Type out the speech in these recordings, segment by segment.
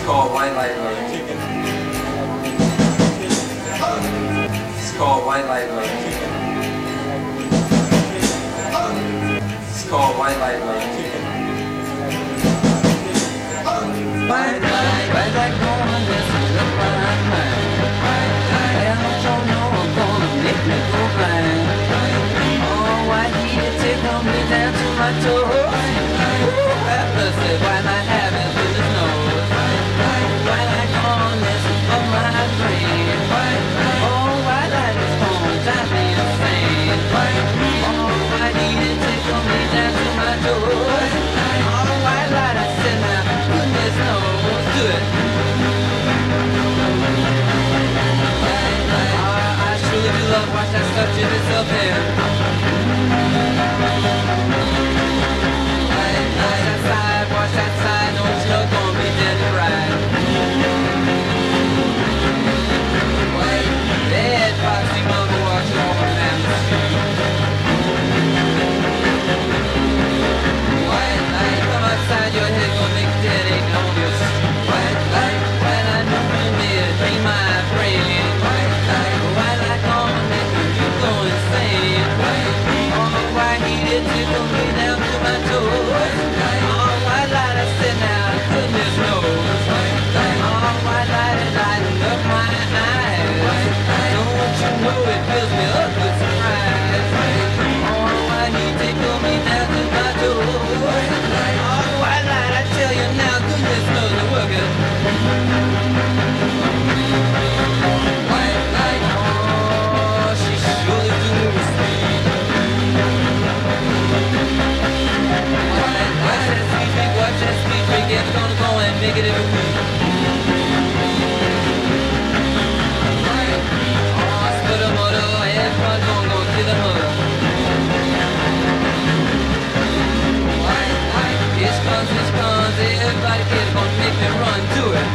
called White Light Love. It's called White Light Love. It's called White Light Love. White light woman, listen, look behind mine. I don't know I'm gonna make me go blind. Oh, white heat tickle me down to my toes. Ooh, that blessed white light having through the nose. White light corners of my brain. Oh, white light is gonna drive me insane. Oh, white heat tickle me down to my toes. Oh, white light, I said now, goodness knows, do it. I truly do love watch that stuff to itself in. Watch that side, no it's not gonna be dead to ride. Dead foxy mother walks over down the street. White light, come outside, your head gonna make dead ache on your street. White light, know you made a dream my brain. White light gonna make you go insane. Oh, white heated tickle me down to my toes. Oh, white light, I said now, goodness knows. Oh, white light is lighting up my eyes. Don't you know it fills me up with surprise. Oh, white heat tickle me down to my toes. Oh, white light, I tell you now, goodness knows it's working. White light, oh, she surely do move speed. Watch that speed break, it's gonna go and make it every week. Oh, split a motor, everyone's gonna go to the motor. Here comes, everybody kid's gonna make me run to it.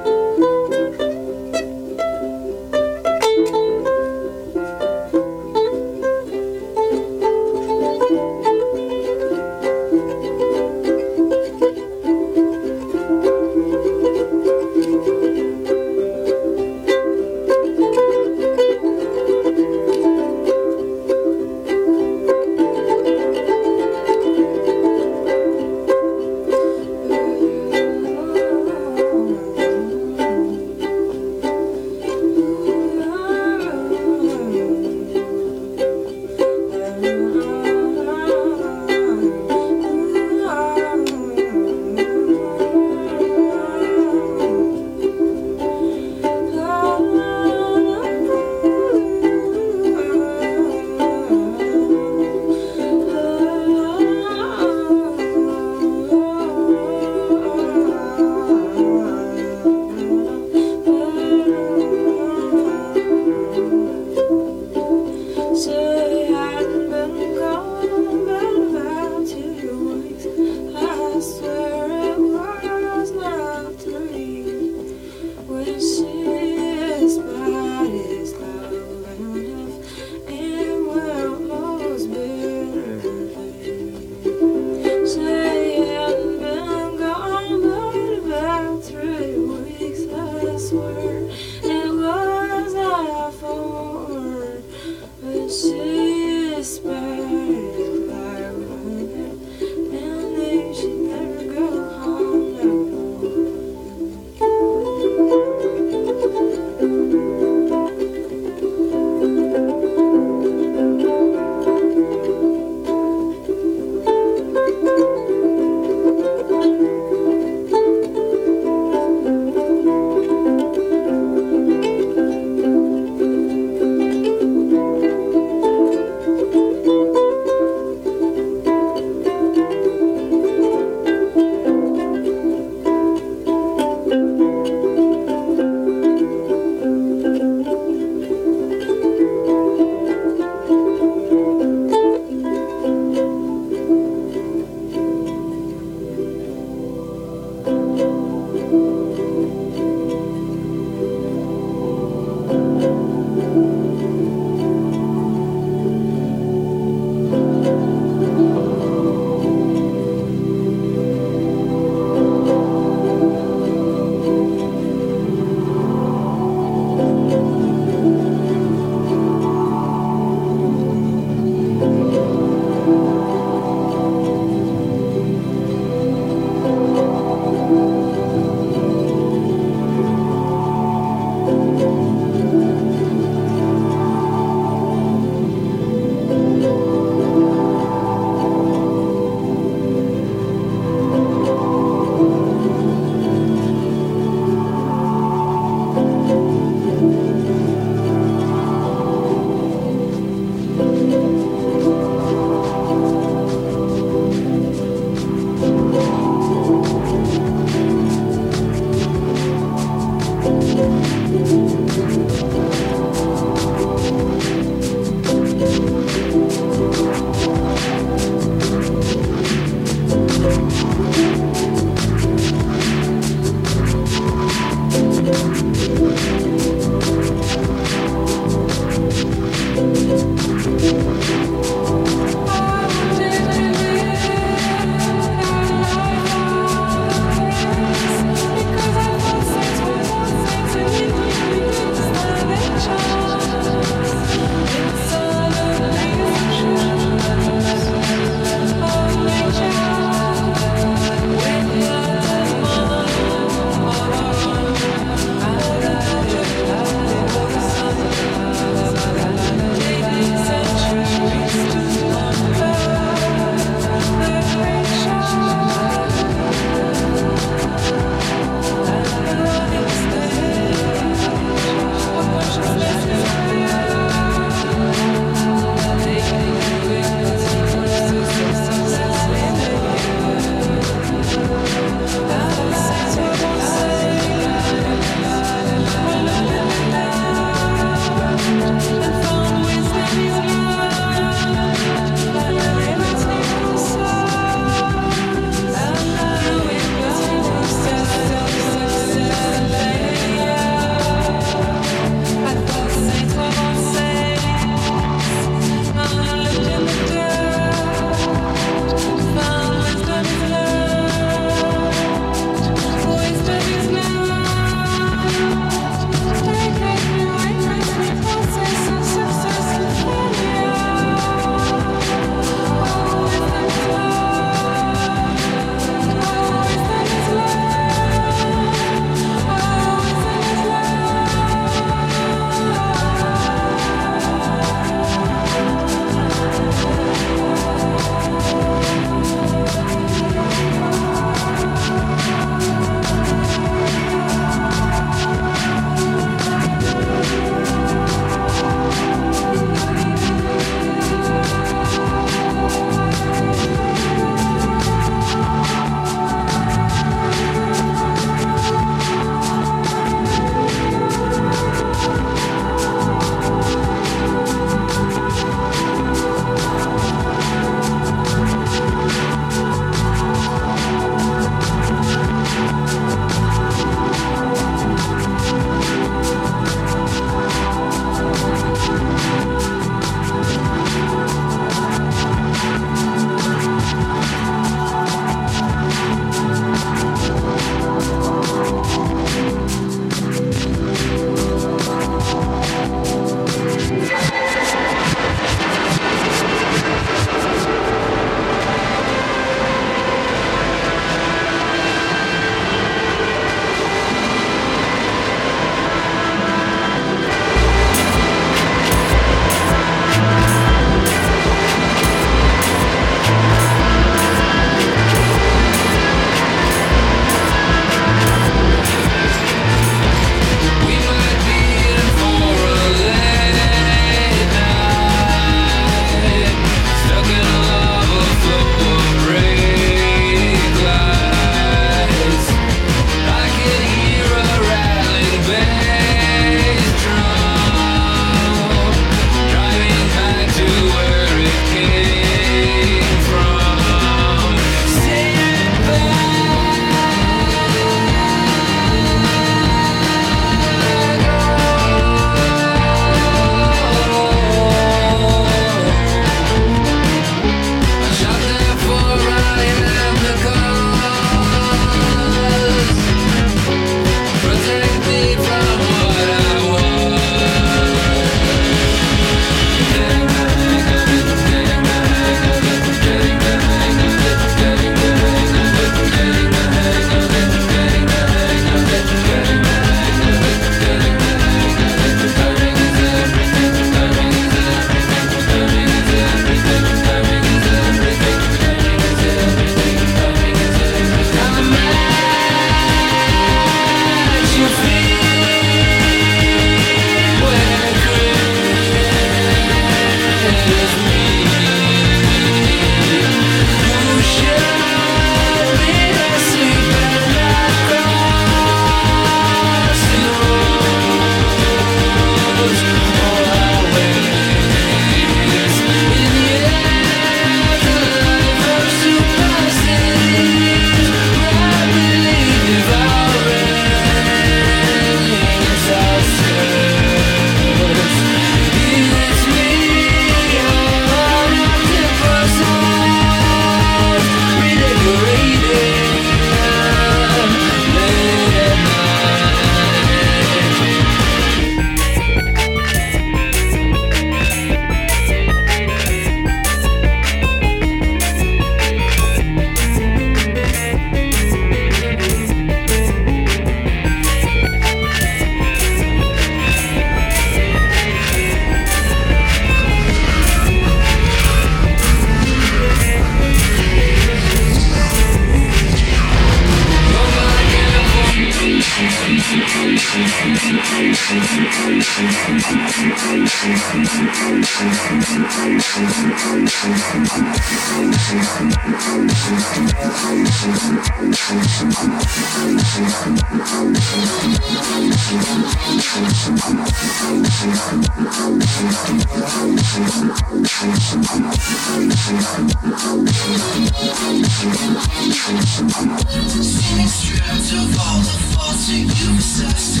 Stripped of all the faults that you possessed,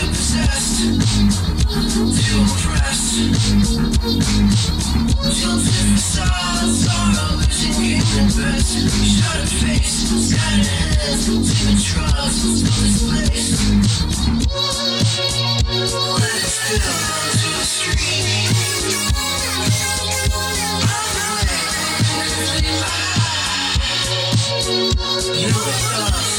too oppressed. Tilted facades are a losing game at best. Shuttered face, scattered heads, timid trust, still displaced. Let it spill onto the street. You know it does.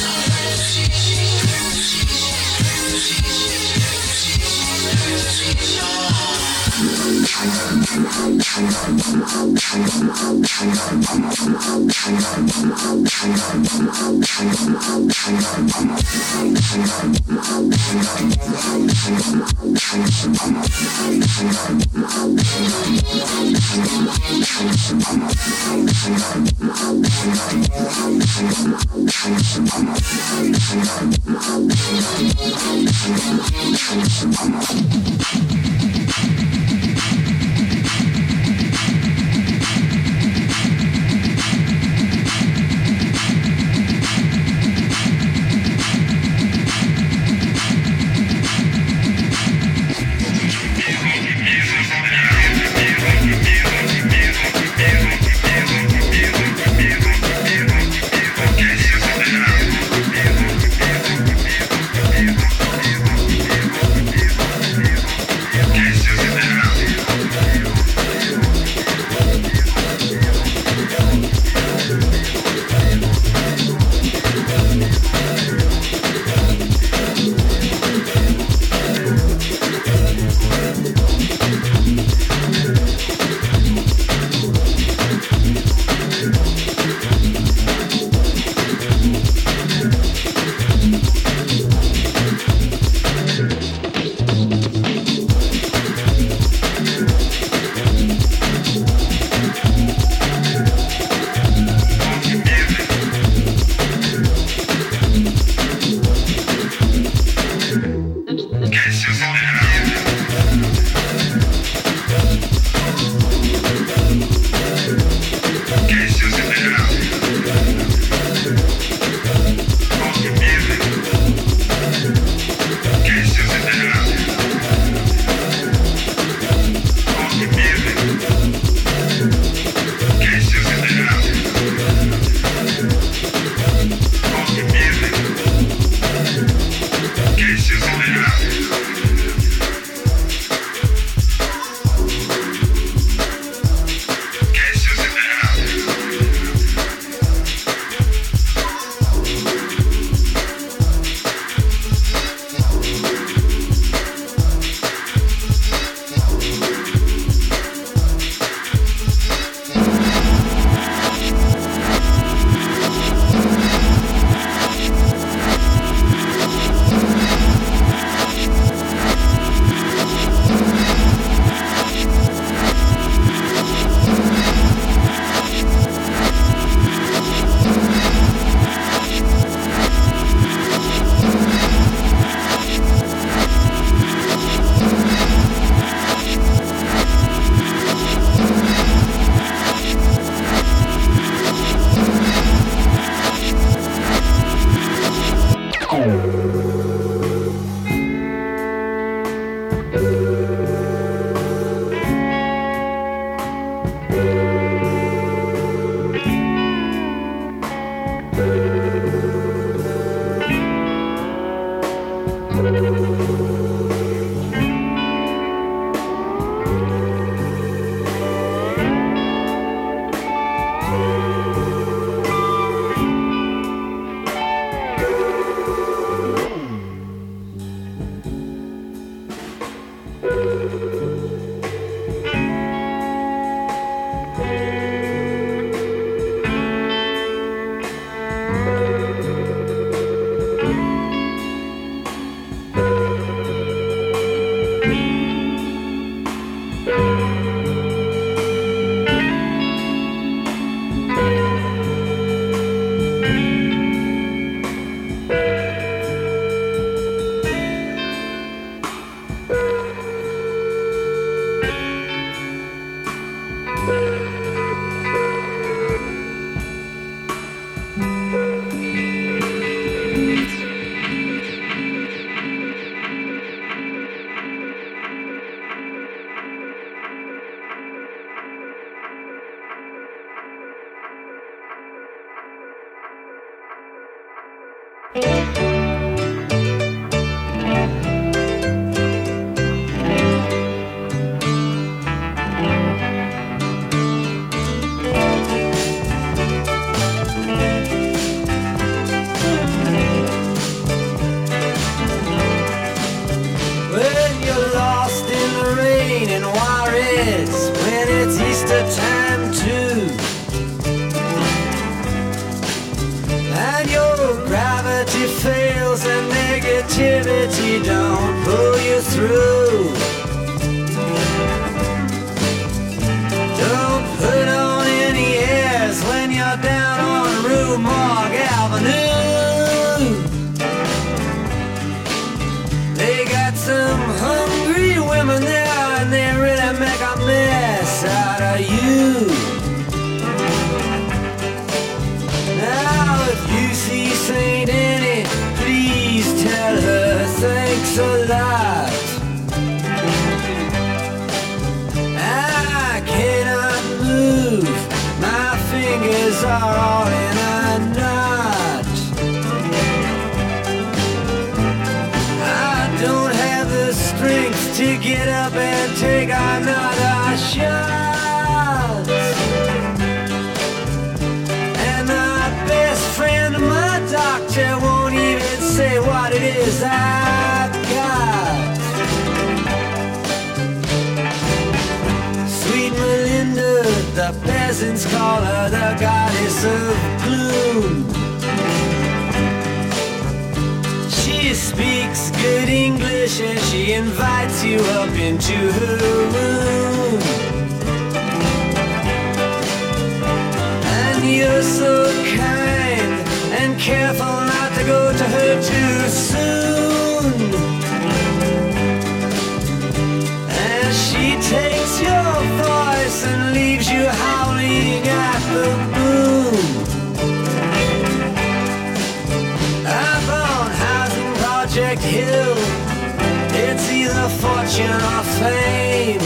gravity don't pull you through. Don't put on any airs when you're down on Rue Morgue Avenue. They got some hungry women there, and they really make a mess out of you. Now if you see Saint Annie, please tell her thanks a lot. I cannot move, my fingers are all in a knot. I don't have the strength to get up and take another shot. And my best friend, my doctor, won't even say what it is I've got. Sweet Melinda, the peasants call her the goddess of gloom. She speaks good English and she invites you up into her room. And you're so kind and careful not to go to her too soon. And she takes your voice and leaves you howling at the moon. Up on Housing Project Hill, it's either fortune or fame.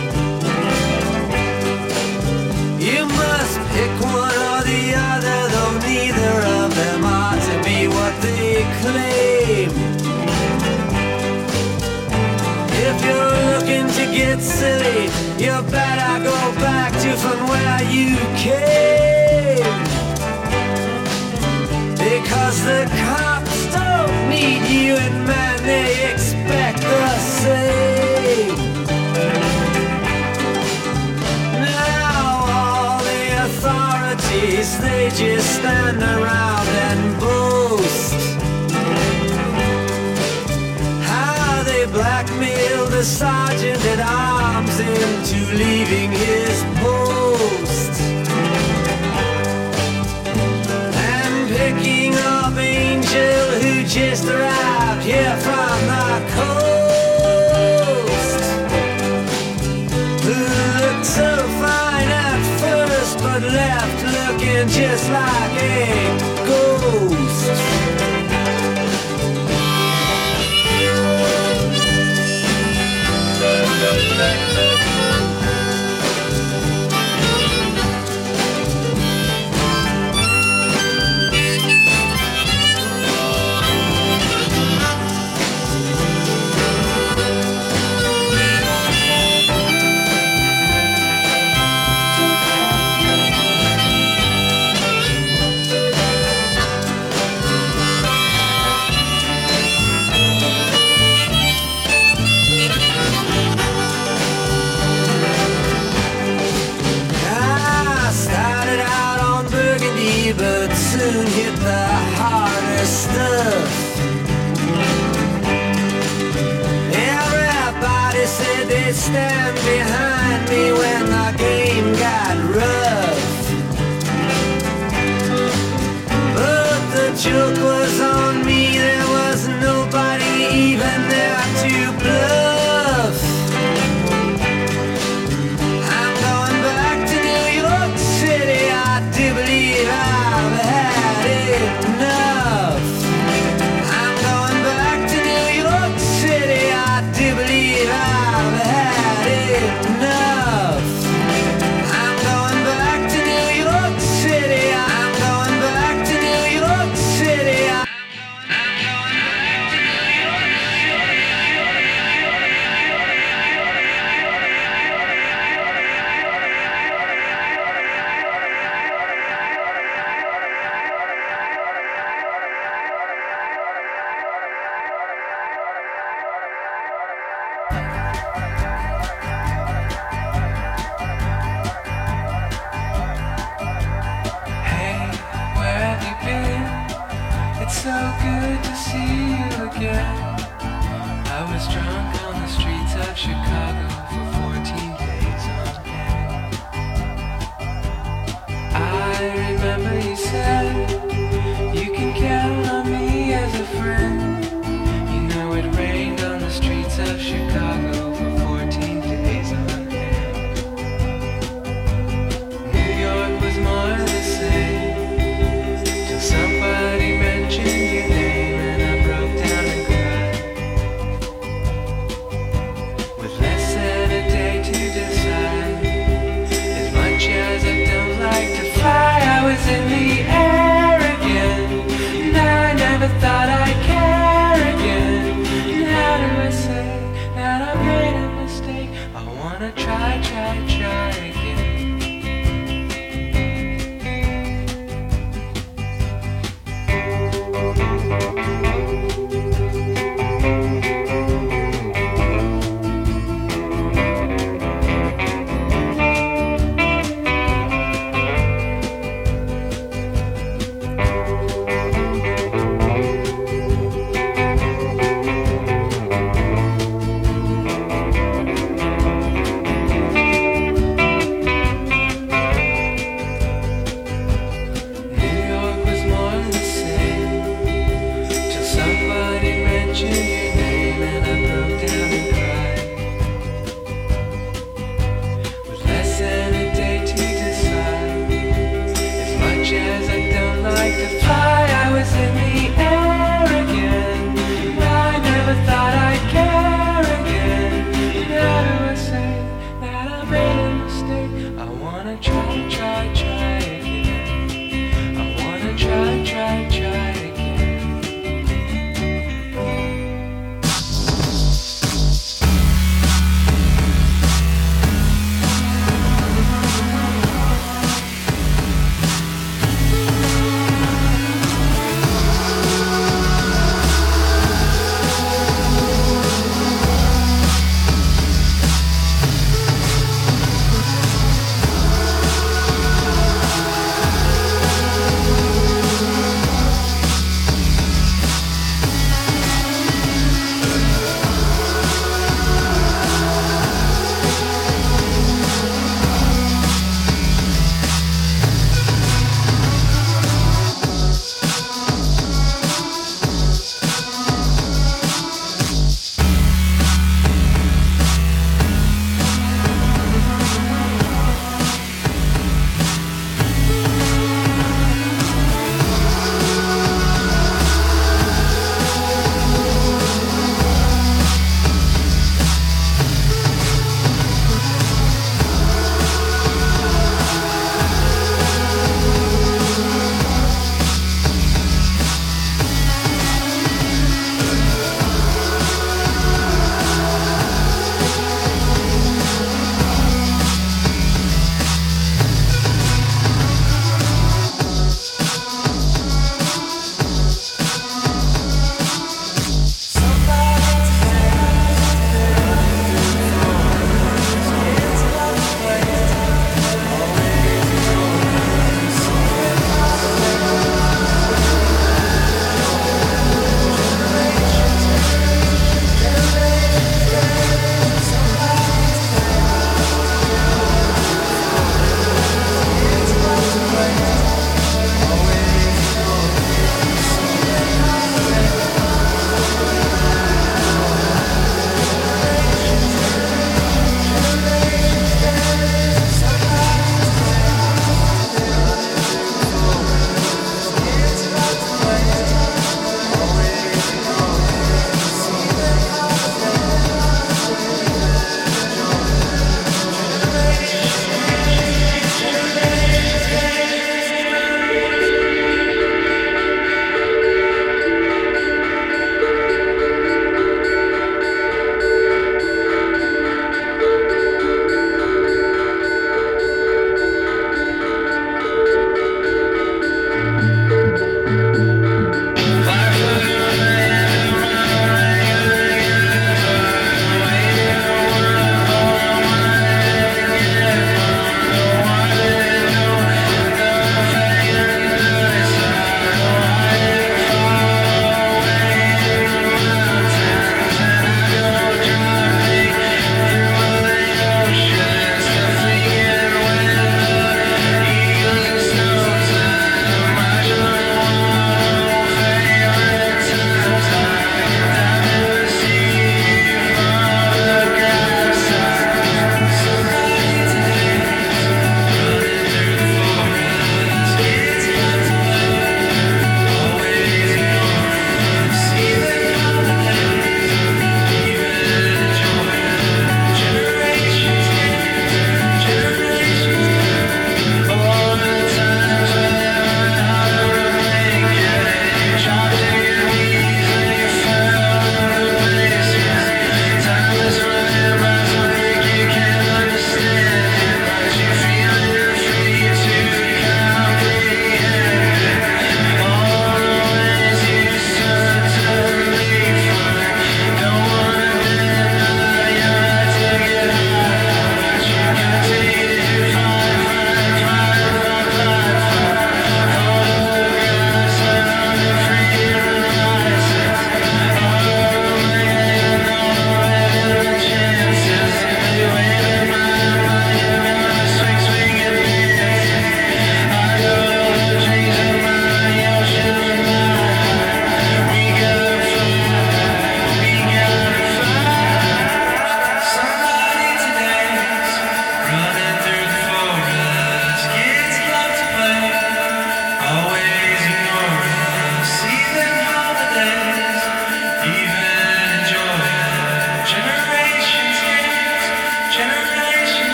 You must pick one or the other, though neither of them ought to be what they claim. If you're looking to get silly, you better go back to from where you came. Because the cops don't need you, and man, they expect the same. Now all the authorities, they just stand around and boast how they blackmailed the sergeant at arms into leaving his post. And picking up Angel, who just arrived here from the coast, who looked so fine at first but left looking just like a ghost. But soon hit the harder stuff. Everybody said they'd stand behind me when the game got rough. But the joke was on me, there was nobody even there to bluff. I'm going back to New York City, I do believe I've had enough. I'm going back to New York City, I do believe I've had enough. I'm going back to New York City, I'm going back to New York City, I'm going back to New York Hey, where have you been? It's so good to see you again. was drunk on the streets of Chicago for 14 days on end. I remember you said, you can count on me as a friend. You know it rained on the streets of Chicago for 14 days on end. New York was more the same, till somebody mentioned your name and I broke down and cried. With less than a day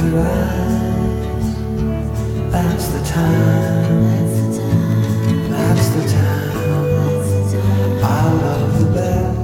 your eyes. That's the time. That's the time. I love the best.